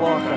плохо.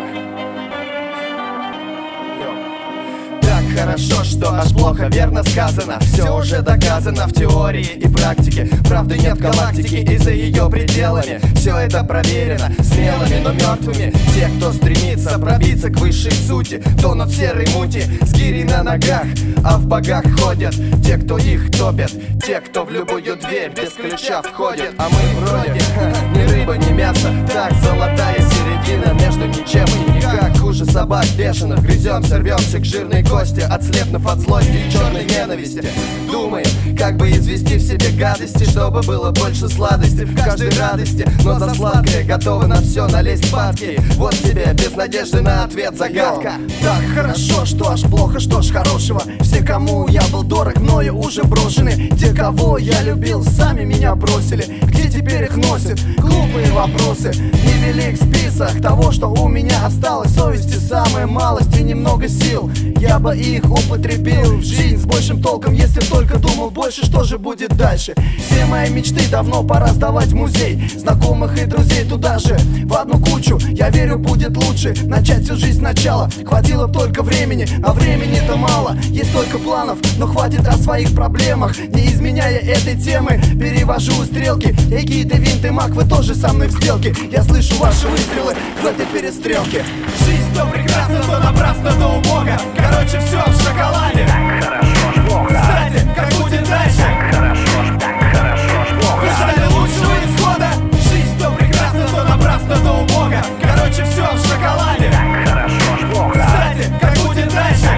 Так хорошо, что аж плохо, верно сказано. Все уже доказано в теории и практике. Правды нет в галактике и за ее пределами. Все это проверено смелыми, но мертвыми. Те, кто стремится пробиться к высшей сути, тонут в серой мути с гирей на ногах, а в богах ходят те, кто их топят, те, кто в любую дверь без ключа входит. А мы вроде ни рыба, ни мясо. Так, золотая середина между ничем и никак. Хуже собак бешеных, грыземся, рвемся к жирной кости, отслепнув от злости и черной ненависти. Думаем, как бы извести в себе гадости, чтобы было больше сладости в каждой радости. Но за сладкое готовы на все налезть падки. Вот тебе без надежды на ответ загадка. Так хорошо, что аж плохо, что ж хорошего. Все, кому я был дорог, мною уже брошены. Те, кого я любил, сами меня бросили. Где теперь их носит? Глупые вопросы. Невелик список того, что у меня осталось. Совести самая малость и немного сил. Я бы их употребил в жизнь с большим толком, если б только думал больше, что же будет дальше. Все мои мечты давно пора сдавать в музей. Знакомых и друзей туда же, в одну кучу. Я верю, будет лучше начать всю жизнь сначала. Хватило б только времени, а времени-то мало. Есть только планов, но хватит о своих проблемах. Не изменяя этой темы, перевожу стрелки. Эгиды, винты, маг, вы тоже со мной в сделке. Я слышу ваши выстрелы в этой перестрелке. Жизнь то прекрасна, то напрасно, то убого. Короче, все в шоколаде. Так хорошо ж плохо. Кстати, как будет дальше? Так хорошо ж плохо. Вы ждали лучшего исхода. Жизнь то прекрасна, то напрасно, то убого. Короче, все в шоколаде. Так хорошо ж плохо. Кстати, как будет дальше?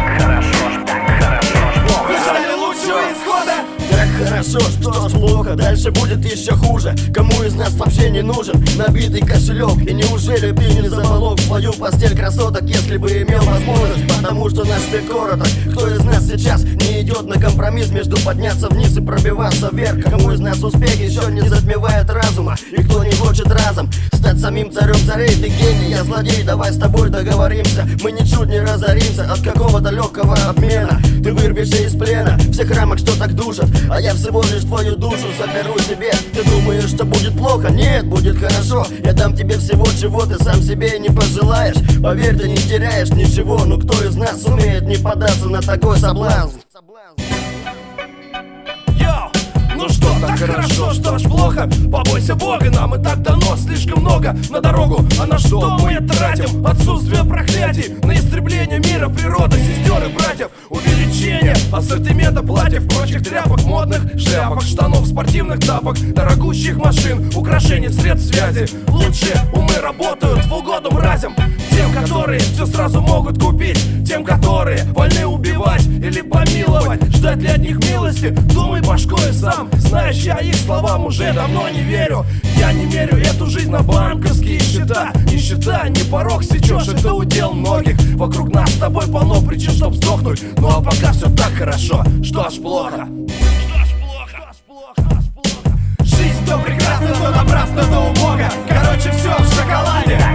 Так хорошо ж плохо. Вы ждали лучшего исхода. Так хорошо, что ж плохо, дальше будет еще хуже. Кому из нас вообще не нужен набитый кошелек? И неужели ты не заволок в свою постель красоток, если бы имел возможность? Потому что наш век короток. Кто из нас сейчас не идет на компромисс между подняться вниз и пробиваться вверх? Кому из нас успех еще не затмевает разума? И кто не хочет разом стать самим царем царей? Ты гений, я злодей, давай с тобой договоримся. Мы ничуть не разоримся от какого-то легкого обмена. Ты вырвешься из плена всех рамок, что так душат, а я всего лишь твою душу заберу себе. Ты думаешь, что будет плохо? Нет, будет хорошо. Я дам тебе всего, чего ты сам себе не пожелаешь. Поверь, ты не теряешь ничего. Но кто из нас сумеет не поддаться на такой соблазн? Йоу! Ну что, так хорошо, что аж плохо? Побойся Бога, нам и так дано слишком много на дорогу. А на что мы тратим? Отсутствие проклятий на истребление мира, природы, сестер и братьев. Увеличение ассортимента платьев, прочих тряпок, модных шляпок, штанов, спортивных тапок, дорогущих машин, украшений, средств связи. Лучшие умы работают в угоду мразям. Тем, которые все сразу могут купить, тем, которые вольны убивать или помиловать. Ждать ли от них милости? Думай башкой сам. Знаешь, я их словам уже давно не верю. Я не мерю эту жизнь на банковские счета. Нищета, не порог сечешь, это удел многих. Вокруг нас с тобой полно причин, чтоб сдохнуть. Ну а пока все так хорошо, что аж плохо. Жизнь то прекрасна, то напрасно, то убого. Короче, все в шоколаде.